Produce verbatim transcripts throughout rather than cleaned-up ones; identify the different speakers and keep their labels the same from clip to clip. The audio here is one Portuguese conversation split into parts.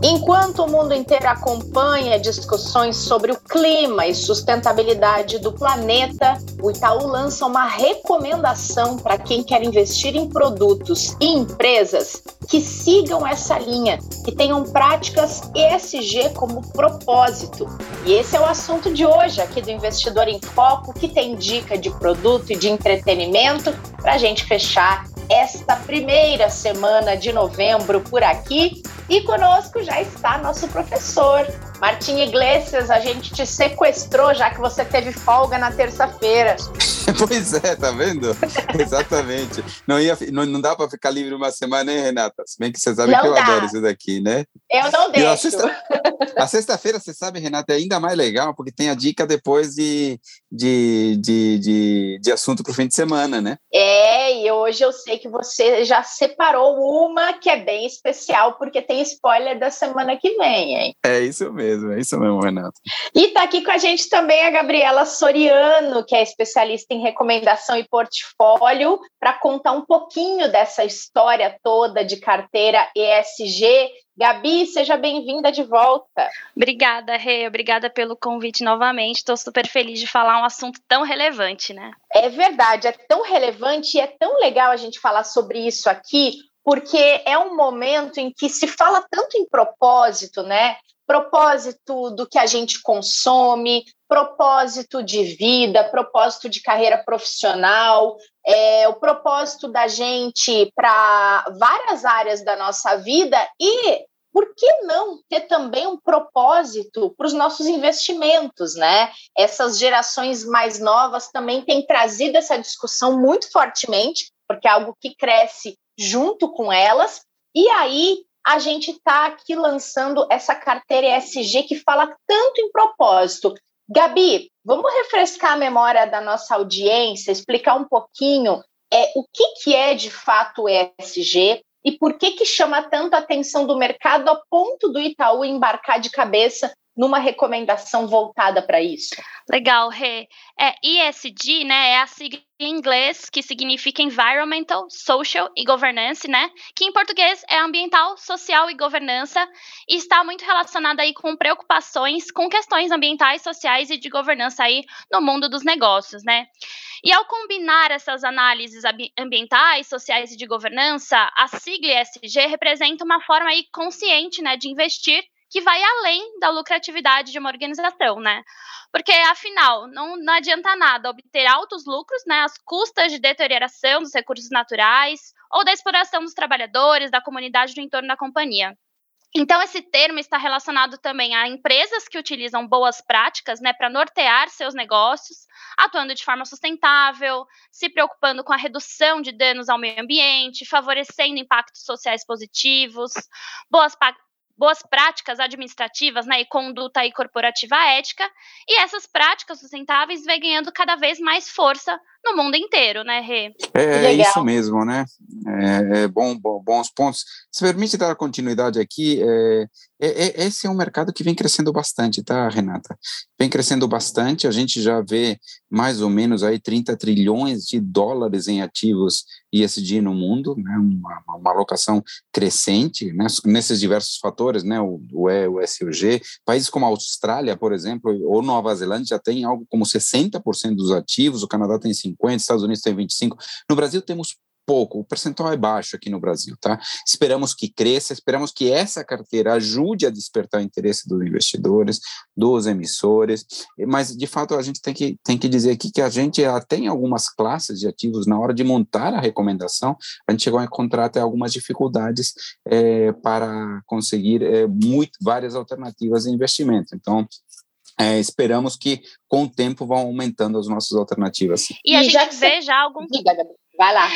Speaker 1: Enquanto o mundo inteiro acompanha discussões sobre o clima e sustentabilidade do planeta, o Itaú lança uma recomendação para quem quer investir em produtos e empresas que sigam essa linha, que tenham práticas E S G como propósito. E esse é o assunto de hoje aqui do Investidor em Foco, que tem dica de produto e de entretenimento para a gente fechar esta primeira semana de novembro por aqui. E conosco já está nosso professor, Martim Iglesias. A gente te sequestrou, já que você teve folga na terça-feira.
Speaker 2: Pois é, tá vendo? Exatamente. Não, ia, não, não dá para ficar livre uma semana, hein, Renata? Se bem que você sabe não que eu dá. adoro isso daqui, né?
Speaker 1: Eu não deixo.
Speaker 2: A, sexta, a sexta-feira, você sabe, Renata, é ainda mais legal, porque tem a dica depois de, de, de, de, de assunto para o fim de semana, né?
Speaker 1: É, e hoje eu sei que você já separou uma que é bem especial, porque tem spoiler da semana que vem, hein?
Speaker 2: É isso mesmo, é isso mesmo, Renata.
Speaker 1: E tá aqui com a gente também a Gabriela Soriano, que é especialista em recomendação e portfólio, para contar um pouquinho dessa história toda de carteira E S G. Gabi, seja bem-vinda de volta.
Speaker 3: Obrigada, Rê. Obrigada pelo convite novamente. Estou super feliz de falar um assunto tão relevante, né?
Speaker 1: É verdade, é tão relevante e é tão legal a gente falar sobre isso aqui, porque é um momento em que se fala tanto em propósito, né? Propósito do que a gente consome, propósito de vida, propósito de carreira profissional, é, o propósito da gente para várias áreas da nossa vida e, por que não ter também um propósito para os nossos investimentos, né? Essas gerações mais novas também têm trazido essa discussão muito fortemente, porque é algo que cresce junto com elas, e aí a gente está aqui lançando essa carteira E S G que fala tanto em propósito. Gabi, vamos refrescar a memória da nossa audiência, explicar um pouquinho é, o que, que é de fato o E S G e por que, que chama tanto a atenção do mercado a ponto do Itaú embarcar de cabeça numa recomendação voltada para isso.
Speaker 3: Legal, Rê. É, E S G, né, é a sigla em inglês que significa Environmental, Social e Governance, né, que em português é ambiental, social e governança, e está muito relacionada aí com preocupações com questões ambientais, sociais e de governança aí no mundo dos negócios, né. E ao combinar essas análises ambientais, sociais e de governança, a sigla E S G representa uma forma aí consciente, né, de investir que vai além da lucratividade de uma organização, né? Porque, afinal, não, não adianta nada obter altos lucros, né, às custas de deterioração dos recursos naturais ou da exploração dos trabalhadores, da comunidade do entorno da companhia. Então, esse termo está relacionado também a empresas que utilizam boas práticas, né, para nortear seus negócios, atuando de forma sustentável, se preocupando com a redução de danos ao meio ambiente, favorecendo impactos sociais positivos, boas boas práticas administrativas, né, e conduta aí corporativa ética, e essas práticas sustentáveis vêm ganhando cada vez mais força no mundo inteiro, né, Rê?
Speaker 2: É, é isso mesmo, né? É, é bom, bom, bons pontos. Se permite dar continuidade aqui, é, é, esse é um mercado que vem crescendo bastante, tá, Renata? Vem crescendo bastante, a gente já vê mais ou menos aí trinta trilhões de dólares em ativos E S G no mundo, né? Uma, uma alocação crescente, né? Nesses diversos fatores, né? O, o E, o S e o G. Países como a Austrália, por exemplo, ou Nova Zelândia já tem algo como sessenta por cento dos ativos, o Canadá tem cinquenta por cento, Estados Unidos tem vinte e cinco por cento. No Brasil temos pouco, o percentual é baixo aqui no Brasil, tá? Esperamos que cresça, esperamos que essa carteira ajude a despertar o interesse dos investidores, dos emissores, mas de fato a gente tem que, tem que dizer aqui que a gente já tem algumas classes de ativos, na hora de montar a recomendação, a gente chegou a encontrar até algumas dificuldades é, para conseguir é, muito, várias alternativas de investimento, então É, esperamos que com o tempo vão aumentando as nossas alternativas.
Speaker 3: E a e gente já vê já alguns...
Speaker 1: Vai lá.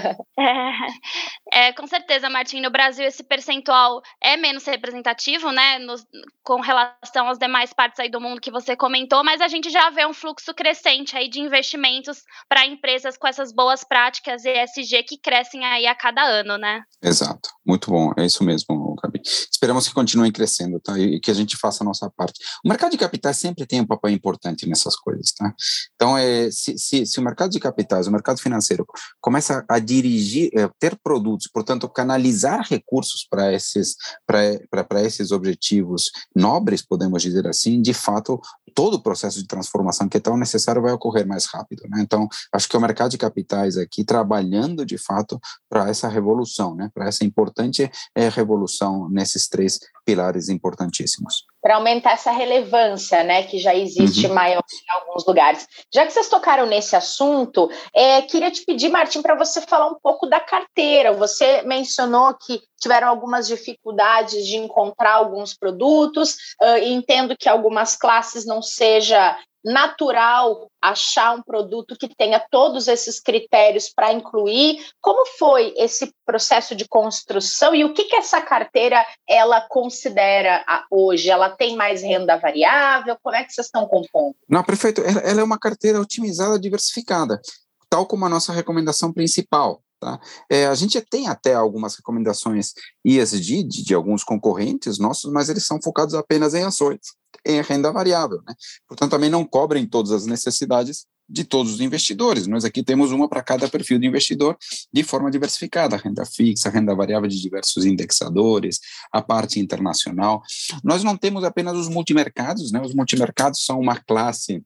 Speaker 3: É, é, com certeza, Martim, no Brasil esse percentual é menos representativo, né, no, com relação às demais partes aí do mundo que você comentou, mas a gente já vê um fluxo crescente aí de investimentos para empresas com essas boas práticas E S G que crescem aí a cada ano, né?
Speaker 2: Exato, muito bom, é isso mesmo, Gabi. Esperamos que continuem crescendo, tá, e que a gente faça a nossa parte. O mercado de capitais sempre tem um papel importante nessas coisas, tá? Então, é, se, se, se o mercado de capitais, o mercado financeiro, começa a dirigir, ter produtos, portanto, canalizar recursos para esses, para esses objetivos nobres, podemos dizer assim, de fato, todo o processo de transformação que é tão necessário vai ocorrer mais rápido, né? Então, acho que o mercado de capitais aqui trabalhando, de fato, para essa revolução, né? Para essa importante é, revolução nesses três pilares importantíssimos.
Speaker 1: Para aumentar essa relevância, né, que já existe uhum. maior em alguns lugares. Já que vocês tocaram nesse assunto, é, queria te pedir, Martim, para você falar um pouco da carteira. Você mencionou que tiveram algumas dificuldades de encontrar alguns produtos, uh, e entendo que algumas classes não seja natural achar um produto que tenha todos esses critérios para incluir. Como foi esse processo de construção e o que, que essa carteira ela considera hoje? Ela tem mais renda variável? Como é que vocês estão compondo?
Speaker 2: Não, perfeito. Ela, ela é uma carteira otimizada, diversificada, tal como a nossa recomendação principal. Tá? É, a gente tem até algumas recomendações E S G de, de alguns concorrentes nossos, mas eles são focados apenas em ações, em renda variável, né? Portanto, também não cobrem todas as necessidades de todos os investidores. Nós aqui temos uma para cada perfil de investidor de forma diversificada, renda fixa, renda variável de diversos indexadores, a parte internacional. Nós não temos apenas os multimercados, né? Os multimercados são uma classe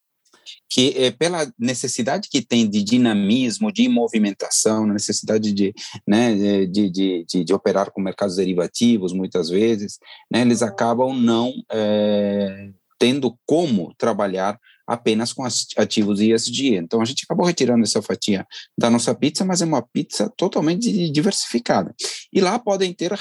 Speaker 2: que é pela necessidade que tem de dinamismo, de movimentação, necessidade de, né, de, de, de, de operar com mercados derivativos, muitas vezes, né, eles acabam não é, tendo como trabalhar apenas com ativos E S G. Então, a gente acabou retirando essa fatia da nossa pizza, mas é uma pizza totalmente diversificada. E lá podem ter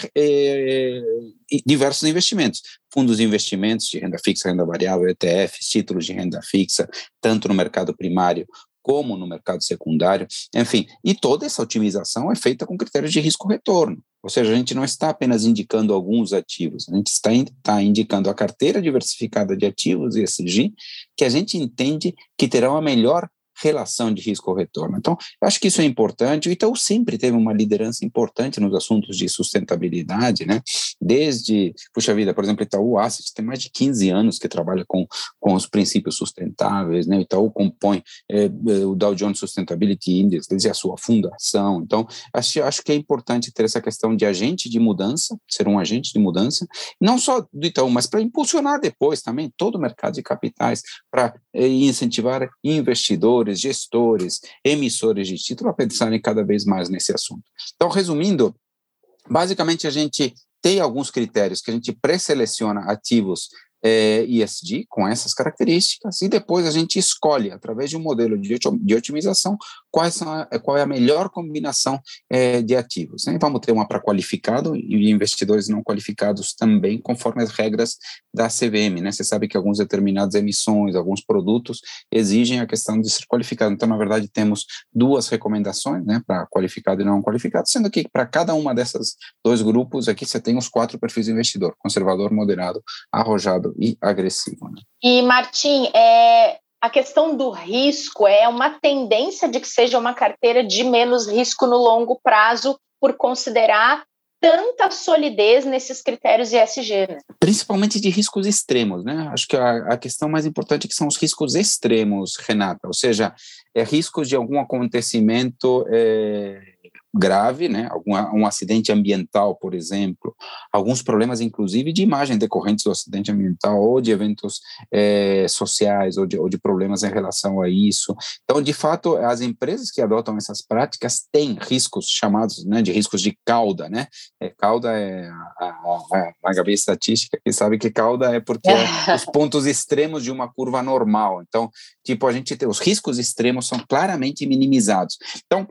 Speaker 2: é, diversos investimentos, fundos de investimentos de renda fixa, renda variável, E T Fs, títulos de renda fixa, tanto no mercado primário como no mercado secundário, enfim, e toda essa otimização é feita com critérios de risco-retorno, ou seja, a gente não está apenas indicando alguns ativos, a gente está, está indicando a carteira diversificada de ativos E S G, que a gente entende que terão a melhor relação de risco-retorno. Então, eu acho que isso é importante. O Itaú sempre teve uma liderança importante nos assuntos de sustentabilidade, né? Desde, puxa vida, por exemplo, Itaú Asset tem mais de quinze anos que trabalha com, com os princípios sustentáveis, né? O Itaú compõe é, o Dow Jones Sustainability Index desde a sua fundação. Então, acho, acho que é importante ter essa questão de agente de mudança, ser um agente de mudança, não só do Itaú, mas para impulsionar depois também todo o mercado de capitais, para é, incentivar investidores, gestores, emissores de título a pensarem cada vez mais nesse assunto. Então, resumindo, basicamente a gente tem alguns critérios que a gente pré-seleciona ativos é, E S G com essas características e depois a gente escolhe, através de um modelo de, de otimização, quais são a, qual é a melhor combinação é, de ativos. Né? Vamos ter uma para qualificado e investidores não qualificados também, conforme as regras da C V M. Né? Você sabe que algumas determinadas emissões, alguns produtos exigem a questão de ser qualificado. Então, na verdade, temos duas recomendações, né, para qualificado e não qualificado, sendo que para cada uma dessas dois grupos aqui você tem os quatro perfis de investidor, conservador, moderado, arrojado e agressivo. Né?
Speaker 1: E, Martim, é, a questão do risco é uma tendência de que seja uma carteira de menos risco no longo prazo por considerar tanta solidez nesses critérios E S G, né?
Speaker 2: Principalmente de riscos extremos, né? Acho que a, a questão mais importante é que são os riscos extremos, Renata, ou seja, é riscos de algum acontecimento é, grave, né? Algum, um acidente ambiental, por exemplo, alguns problemas, inclusive, de imagem decorrentes do acidente ambiental ou de eventos é, sociais ou de, ou de problemas em relação a isso. Então, de fato, as empresas que adotam essas práticas têm riscos chamados, né, de riscos de cauda, né? É, cauda é a, a, a Gabi estatística que sabe que cauda é porque é os pontos extremos de uma curva normal. Então, tipo, a gente tem os riscos extremos são claramente minimizados. Então,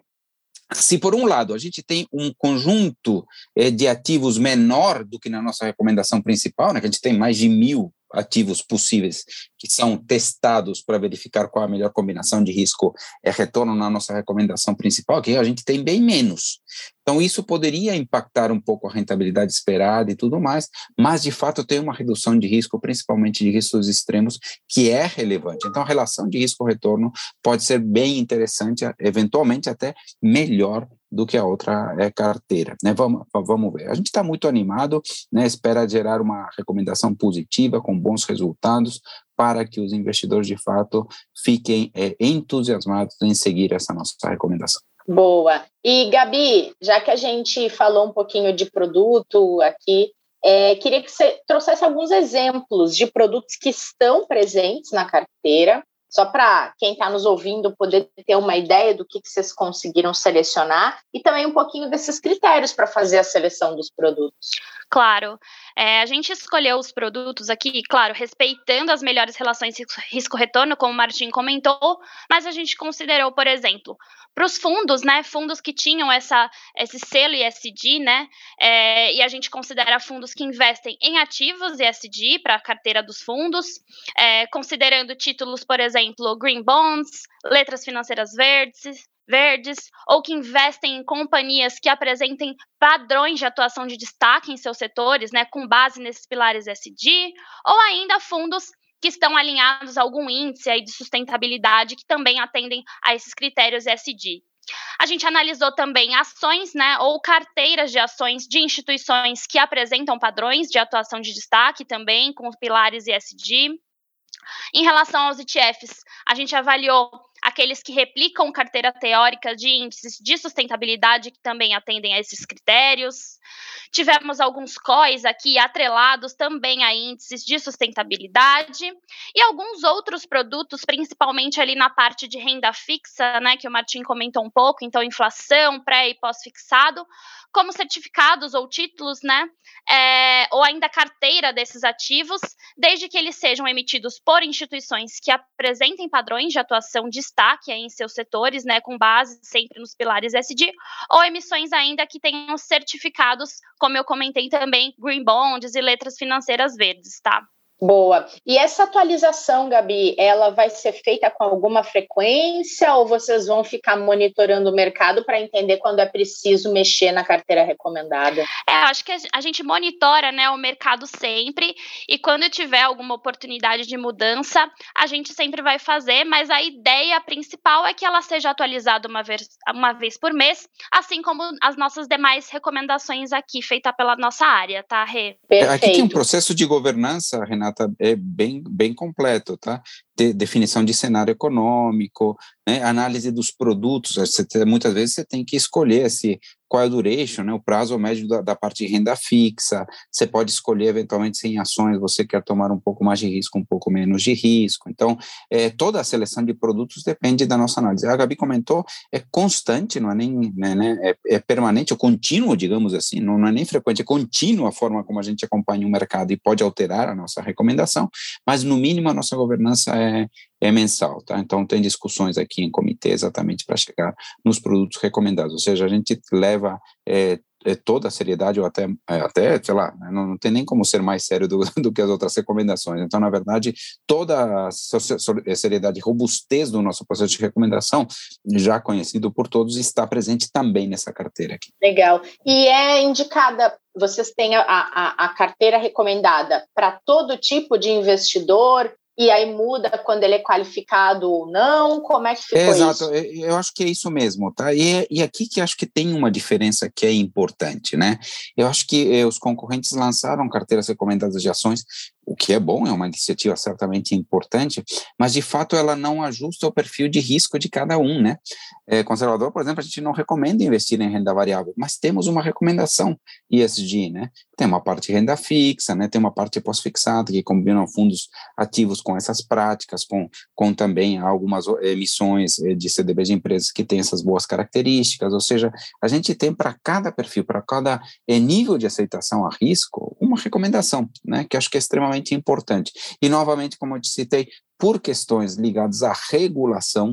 Speaker 2: se por um lado a gente tem um conjunto eh, de ativos menor do que na nossa recomendação principal, né, que a gente tem mais de mil ativos possíveis que são testados para verificar qual a melhor combinação de risco é retorno na nossa recomendação principal, que a gente tem bem menos. Então, isso poderia impactar um pouco a rentabilidade esperada e tudo mais, mas, de fato, tem uma redução de risco, principalmente de riscos extremos, que é relevante. Então, a relação de risco-retorno pode ser bem interessante, eventualmente até melhor do que a outra é, carteira. Né? Vamos, vamos ver. A gente está muito animado, né? Espera gerar uma recomendação positiva, com bons resultados, para que os investidores, de fato, fiquem é, entusiasmados em seguir essa nossa recomendação.
Speaker 1: Boa. E, Gabi, já que a gente falou um pouquinho de produto aqui, é, queria que você trouxesse alguns exemplos de produtos que estão presentes na carteira, só para quem está nos ouvindo poder ter uma ideia do que, que vocês conseguiram selecionar e também um pouquinho desses critérios para fazer a seleção dos produtos.
Speaker 3: Claro, é, a gente escolheu os produtos aqui, claro, respeitando as melhores relações risco-retorno, como o Martim comentou, mas a gente considerou, por exemplo, para os fundos, né, fundos que tinham essa, esse selo E S G, né, é, e a gente considera fundos que investem em ativos E S G para a carteira dos fundos, é, considerando títulos, por exemplo, Green Bonds, letras financeiras verdes, verdes, ou que investem em companhias que apresentem padrões de atuação de destaque em seus setores, né, com base nesses pilares E S G, ou ainda fundos que estão alinhados a algum índice aí de sustentabilidade que também atendem a esses critérios E S G. A gente analisou também ações, né, ou carteiras de ações de instituições que apresentam padrões de atuação de destaque também com os pilares E S G. Em relação aos E T Fs, a gente avaliou aqueles que replicam carteira teórica de índices de sustentabilidade que também atendem a esses critérios. Tivemos alguns C O Is aqui atrelados também a índices de sustentabilidade e alguns outros produtos, principalmente ali na parte de renda fixa, né, que o Martim comentou um pouco, então inflação, pré e pós-fixado, como certificados ou títulos, né, é, ou ainda carteira desses ativos, desde que eles sejam emitidos por instituições que apresentem padrões de atuação de destaque aí em seus setores, né, com base sempre nos pilares E S G, ou emissões ainda que tenham certificados, como eu comentei também, Green Bonds e letras financeiras verdes, tá?
Speaker 1: Boa. E essa atualização, Gabi, ela vai ser feita com alguma frequência ou vocês vão ficar monitorando o mercado para entender quando é preciso mexer na carteira recomendada?
Speaker 3: É, acho que a gente monitora, né, o mercado sempre e quando tiver alguma oportunidade de mudança, a gente sempre vai fazer, mas a ideia principal é que ela seja atualizada uma vez, uma vez por mês, assim como as nossas demais recomendações aqui, feita pela nossa área, tá, Rê?
Speaker 1: Perfeito.
Speaker 2: Aqui tem um processo de governança, Renata, é bem, bem completo, tá? De, definição de cenário econômico, né? Análise dos produtos, você, muitas vezes você tem que escolher se, qual é o duration, né? O prazo médio da, da parte de renda fixa, você pode escolher eventualmente se em ações você quer tomar um pouco mais de risco, um pouco menos de risco, então é, toda a seleção de produtos depende da nossa análise. A Gabi comentou, é constante, não é nem, né, né, é, é permanente, é contínuo, digamos assim, não, não é nem frequente, é contínua a forma como a gente acompanha o mercado e pode alterar a nossa recomendação, mas no mínimo a nossa governança é É, é mensal, tá? Então tem discussões aqui em comitê exatamente para chegar nos produtos recomendados, ou seja, a gente leva é, é, toda a seriedade, ou até, é, até sei lá, não, não tem nem como ser mais sério do, do que as outras recomendações, então na verdade toda a seriedade e robustez do nosso processo de recomendação, já conhecido por todos, está presente também nessa carteira aqui.
Speaker 1: Legal, e é indicada, vocês têm a, a, a carteira recomendada para todo tipo de investidor, e aí muda quando ele é qualificado ou não? Como é que ficou
Speaker 2: é, exato,
Speaker 1: isso?
Speaker 2: Exato, eu acho que é isso mesmo, tá? E, e aqui que acho que tem uma diferença que é importante, né? Eu acho que eh, os concorrentes lançaram carteiras recomendadas de ações, o que é bom, é uma iniciativa certamente importante, mas de fato ela não ajusta o perfil de risco de cada um, né? É, conservador, por exemplo, a gente não recomenda investir em renda variável, mas temos uma recomendação E S G, né? Tem uma parte de renda fixa, né? Tem uma parte pós-fixada que combinam fundos ativos com essas práticas, com, com também algumas emissões de C D B de empresas que têm essas boas características, ou seja, a gente tem para cada perfil, para cada é, nível de aceitação a risco, uma recomendação, né? Que acho que é extremamente importante. E, novamente, como eu te citei, por questões ligadas à regulação,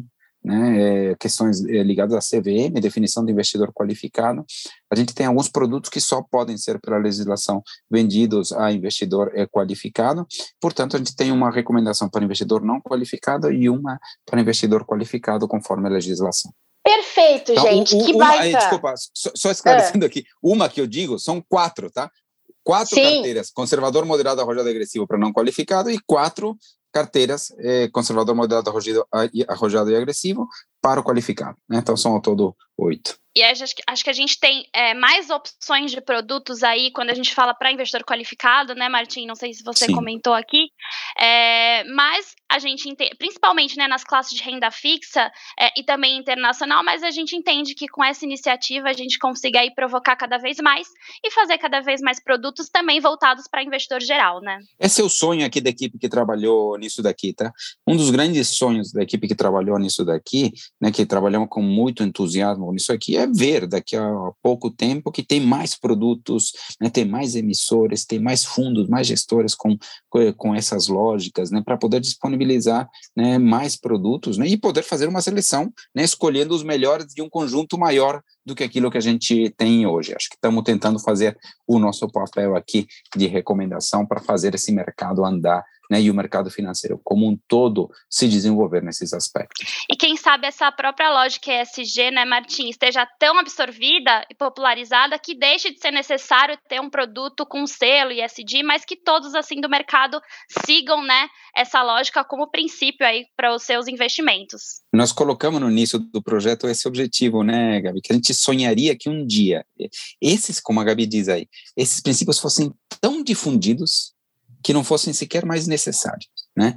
Speaker 2: né, é, questões é, ligadas à C V M, definição de investidor qualificado, a gente tem alguns produtos que só podem ser, pela legislação, vendidos a investidor é, qualificado, portanto, a gente tem uma recomendação para investidor não qualificado e uma para investidor qualificado, conforme a legislação.
Speaker 1: Perfeito, então, gente,
Speaker 2: um,
Speaker 1: que
Speaker 2: uma,
Speaker 1: baita...
Speaker 2: Desculpa, só, só esclarecendo é. aqui, uma que eu digo, são quatro, tá? Quatro Sim. carteiras, conservador moderado arrojado agressivo para não qualificado e quatro carteiras, eh, conservador moderado arrojado, arrojado e agressivo para o qualificado, né? Então são ao todo oito.
Speaker 3: E acho, acho que a gente tem é, mais opções de produtos aí quando a gente fala para investidor qualificado, né, Martim? Não sei se você Sim. comentou aqui, é, mas a gente entende, principalmente né, nas classes de renda fixa é, e também internacional, mas a gente entende que com essa iniciativa a gente consiga aí provocar cada vez mais e fazer cada vez mais produtos também voltados para investidor geral, né?
Speaker 2: Esse é o sonho aqui da equipe que trabalhou nisso daqui, tá? Um dos grandes sonhos da equipe que trabalhou nisso daqui, né, que trabalhamos com muito entusiasmo nisso aqui, é ver daqui a pouco tempo que tem mais produtos, né, tem mais emissores, tem mais fundos, mais gestores com, com essas lógicas, né, para poder disponibilizar, né, mais produtos, né, e poder fazer uma seleção, né, escolhendo os melhores de um conjunto maior do que aquilo que a gente tem hoje. Acho que estamos tentando fazer o nosso papel aqui de recomendação para fazer esse mercado andar, né, e o mercado financeiro como um todo se desenvolver nesses aspectos.
Speaker 3: E quem sabe essa própria lógica E S G, né, Martim, esteja tão absorvida e popularizada que deixe de ser necessário ter um produto com selo E S G, mas que todos assim do mercado sigam, né, essa lógica como princípio aí para os seus investimentos.
Speaker 2: Nós colocamos no início do projeto esse objetivo, né, Gabi, que a gente sonharia que um dia esses, como a Gabi diz aí, esses princípios fossem tão difundidos que não fossem sequer mais necessários, né?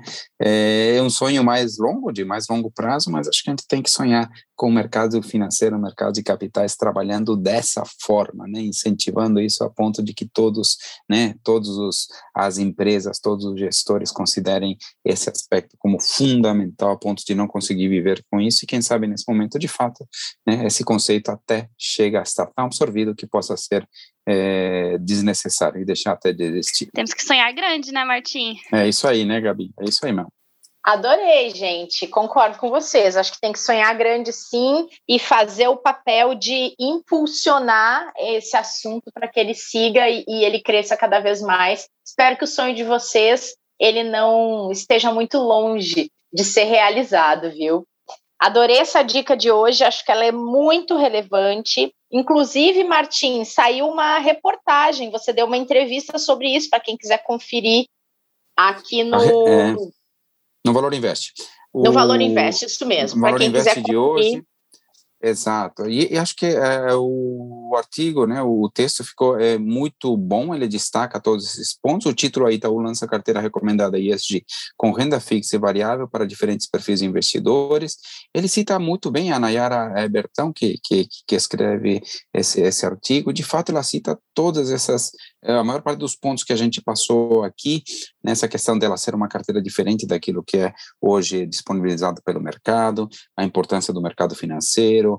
Speaker 2: É um sonho mais longo, de mais longo prazo, mas acho que a gente tem que sonhar com o mercado financeiro, o mercado de capitais trabalhando dessa forma, né? Incentivando isso a ponto de que todos, né, todos os, as empresas, todos os gestores considerem esse aspecto como fundamental a ponto de não conseguir viver com isso e quem sabe nesse momento, de fato, né, esse conceito até chega a estar tão absorvido que possa ser É, desnecessário e deixar até de existir.
Speaker 3: Temos que sonhar grande, né, Martim?
Speaker 2: É isso aí, né, Gabi? É isso aí mesmo.
Speaker 1: Adorei, gente. Concordo com vocês. Acho que tem que sonhar grande, sim, e fazer o papel de impulsionar esse assunto para que ele siga e, e ele cresça cada vez mais. Espero que o sonho de vocês ele não esteja muito longe de ser realizado, viu? Adorei essa dica de hoje, acho que ela é muito relevante. Inclusive, Martim, saiu uma reportagem, você deu uma entrevista sobre isso, para quem quiser conferir aqui no...
Speaker 2: É, no Valor Invest.
Speaker 1: No o, Valor Invest, isso mesmo.
Speaker 2: No Valor Invest de hoje. Exato, e, e acho que é, o artigo, né, o texto ficou é, muito bom, ele destaca todos esses pontos, o título aí está o Lança Carteira Recomendada E S G com renda fixa e variável para diferentes perfis de investidores. Ele cita muito bem a Nayara Bertão, que, que, que escreve esse, esse artigo, de fato ela cita todas essas, a maior parte dos pontos que a gente passou aqui, nessa questão dela ser uma carteira diferente daquilo que é hoje disponibilizado pelo mercado, a importância do mercado financeiro,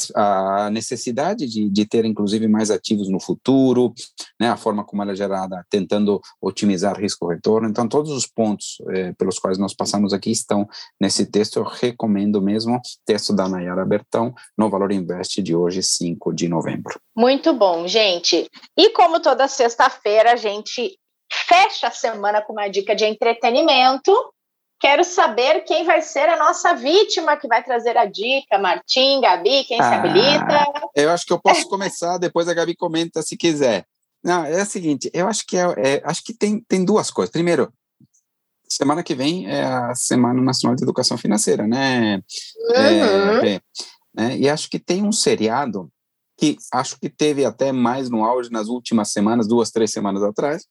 Speaker 2: a necessidade de, de ter, inclusive, mais ativos no futuro, né, a forma como ela é gerada, tentando otimizar risco-retorno. Então, todos os pontos eh, pelos quais nós passamos aqui estão nesse texto. Eu recomendo mesmo o texto da Nayara Bertão, no Valor Invest de hoje, cinco de novembro.
Speaker 1: Muito bom, gente. E como toda sexta-feira, a gente fecha a semana com uma dica de entretenimento. Quero saber quem vai ser a nossa vítima que vai trazer a dica. Martim, Gabi, quem ah, se habilita?
Speaker 2: Eu acho que eu posso começar, depois a Gabi comenta se quiser. Não, é o seguinte, eu acho que, é, é, acho que tem, tem duas coisas. Primeiro, semana que vem é a Semana Nacional de Educação Financeira, né? Uhum. É, é, né? E acho que tem um seriado que acho que teve até mais no auge nas últimas semanas, duas, três semanas atrás,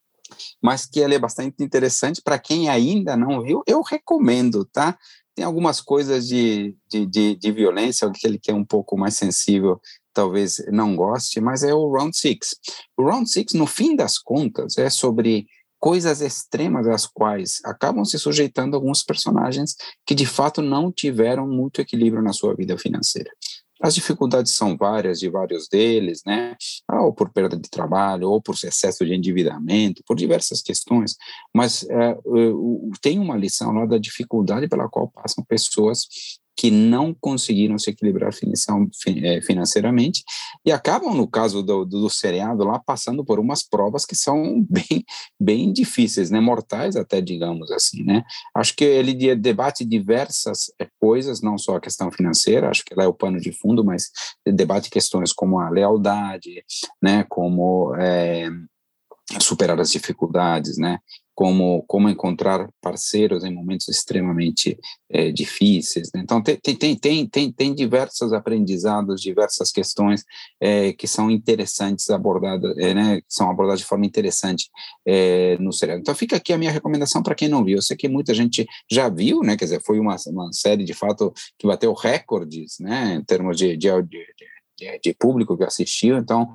Speaker 2: mas que ele é bastante interessante. Para quem ainda não viu, eu recomendo, tá? Tem algumas coisas de, de, de, de violência, aquele que é um pouco mais sensível, talvez não goste, mas é o Round Six. O Round Six, no fim das contas, é sobre coisas extremas às quais acabam se sujeitando alguns personagens que, de fato, não tiveram muito equilíbrio na sua vida financeira. As dificuldades são várias, de vários deles, né? Ou por perda de trabalho, ou por excesso de endividamento, por diversas questões, mas é, tem uma lição lá da dificuldade pela qual passam pessoas que não conseguiram se equilibrar financeiramente e acabam, no caso do, do, do seriado lá, passando por umas provas que são bem, bem difíceis, né, mortais até, digamos assim, né. Acho que ele debate diversas coisas, não só a questão financeira, acho que lá é o pano de fundo, mas debate questões como a lealdade, né, como é, superar as dificuldades, né, como, como encontrar parceiros em momentos extremamente é, difíceis, né? Então, tem, tem, tem, tem, tem diversos aprendizados, diversas questões é, que são interessantes abordadas, é, né? Que são abordadas de forma interessante é, no seriado. Então, fica aqui a minha recomendação para quem não viu. Eu sei que muita gente já viu, né? Quer dizer, foi uma, uma série, de fato, que bateu recordes, né? Em termos de, de, de, de, de público que assistiu. Então,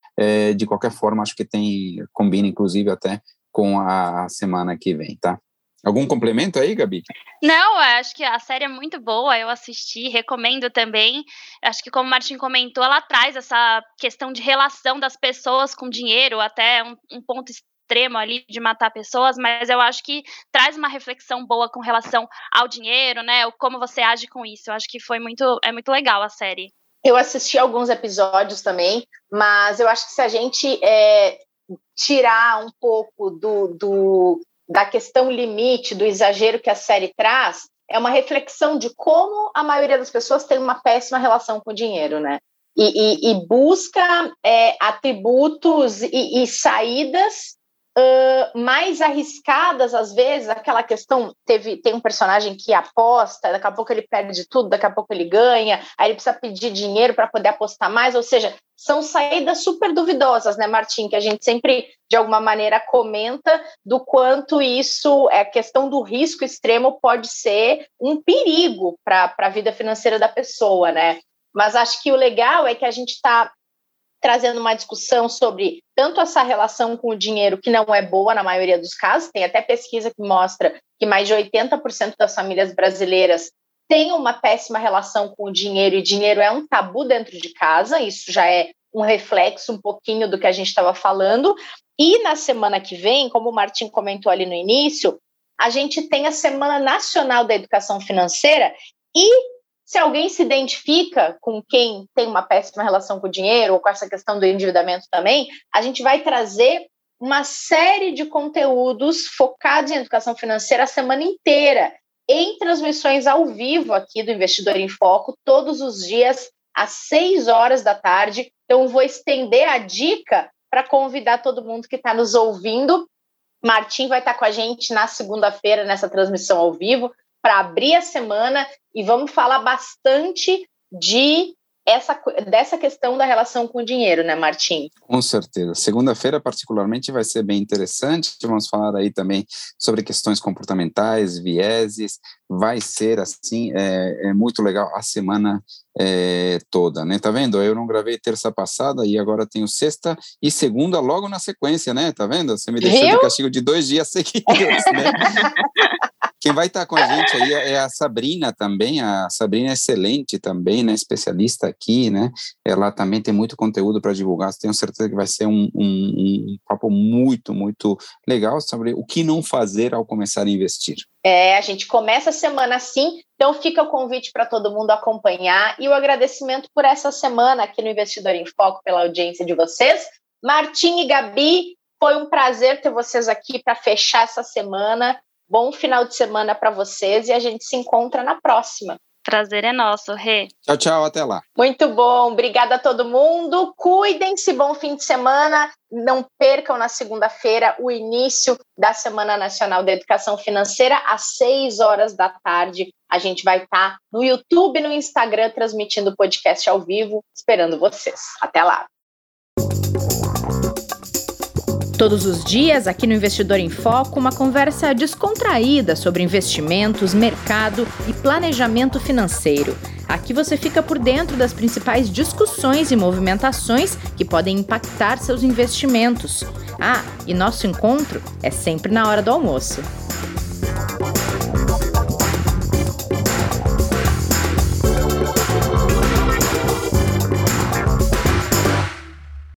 Speaker 2: é, de qualquer forma, acho que tem, combina, inclusive, até com a semana que vem, tá? Algum complemento aí, Gabi?
Speaker 3: Não, acho que a série é muito boa, eu assisti, recomendo também. Acho que, como o Martin comentou, ela traz essa questão de relação das pessoas com dinheiro, até um, um ponto extremo ali de matar pessoas, mas eu acho que traz uma reflexão boa com relação ao dinheiro, né? Como você age com isso. Eu acho que foi muito, é muito legal a série.
Speaker 1: Eu assisti alguns episódios também, mas eu acho que se a gente é, tirar um pouco do, do, da questão limite, do exagero que a série traz, é uma reflexão de como a maioria das pessoas tem uma péssima relação com o dinheiro, né? E, e, e busca é, atributos e, e saídas uh, mais arriscadas, às vezes, aquela questão, teve, tem um personagem que aposta, daqui a pouco ele perde tudo, daqui a pouco ele ganha, aí ele precisa pedir dinheiro para poder apostar mais, ou seja, são saídas super duvidosas, né, Martim, que a gente sempre, de alguma maneira, comenta do quanto isso, é a questão do risco extremo pode ser um perigo para a vida financeira da pessoa, né? Mas acho que o legal é que a gente está trazendo uma discussão sobre tanto essa relação com o dinheiro, que não é boa na maioria dos casos, tem até pesquisa que mostra que mais de oitenta por cento das famílias brasileiras têm uma péssima relação com o dinheiro, e dinheiro é um tabu dentro de casa, isso já é um reflexo um pouquinho do que a gente estava falando. E na semana que vem, como o Martim comentou ali no início, a gente tem a Semana Nacional da Educação Financeira, e se alguém se identifica com quem tem uma péssima relação com o dinheiro ou com essa questão do endividamento também, a gente vai trazer uma série de conteúdos focados em educação financeira a semana inteira, em transmissões ao vivo aqui do Investidor em Foco, todos os dias às seis horas da tarde. Então, vou estender a dica para convidar todo mundo que está nos ouvindo. Martim vai estar com a gente na segunda-feira nessa transmissão ao vivo, para abrir a semana, e vamos falar bastante de essa, dessa questão da relação com o dinheiro, né, Martim?
Speaker 2: Com certeza. Segunda-feira, particularmente, vai ser bem interessante. Vamos falar aí também sobre questões comportamentais, vieses. Vai ser, assim, é, é muito legal a semana é, toda, né? Tá vendo? Eu não gravei terça passada e agora tenho sexta e segunda logo na sequência, né? Tá vendo? Você me deixou Viu? de castigo de dois dias seguidos, né? Quem vai estar com a gente aí é a Sabrina também, a Sabrina é excelente também, né, especialista aqui, né, ela também tem muito conteúdo para divulgar, tenho certeza que vai ser um, um, um papo muito, muito legal sobre o que não fazer ao começar a investir.
Speaker 1: É, a gente começa a semana assim, então fica o convite para todo mundo acompanhar, e o agradecimento por essa semana aqui no Investidor em Foco, pela audiência de vocês. Martim e Gabi, foi um prazer ter vocês aqui para fechar essa semana. Bom final de semana para vocês, e a gente se encontra na próxima.
Speaker 3: Prazer é nosso, Rê.
Speaker 2: Tchau, tchau, até lá.
Speaker 1: Muito bom, obrigada a todo mundo. Cuidem-se, bom fim de semana. Não percam na segunda-feira o início da Semana Nacional da Educação Financeira, às seis horas da tarde. A gente vai estar no YouTube e no Instagram transmitindo o podcast ao vivo, esperando vocês. Até lá.
Speaker 4: Todos os dias, aqui no Investidor em Foco, uma conversa descontraída sobre investimentos, mercado e planejamento financeiro. Aqui você fica por dentro das principais discussões e movimentações que podem impactar seus investimentos. Ah, e nosso encontro é sempre na hora do almoço.